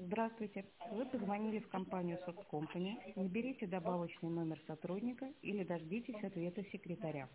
Здравствуйте. Вы позвонили в компанию Softcompany. Наберите добавочный номер сотрудника или дождитесь ответа секретаря.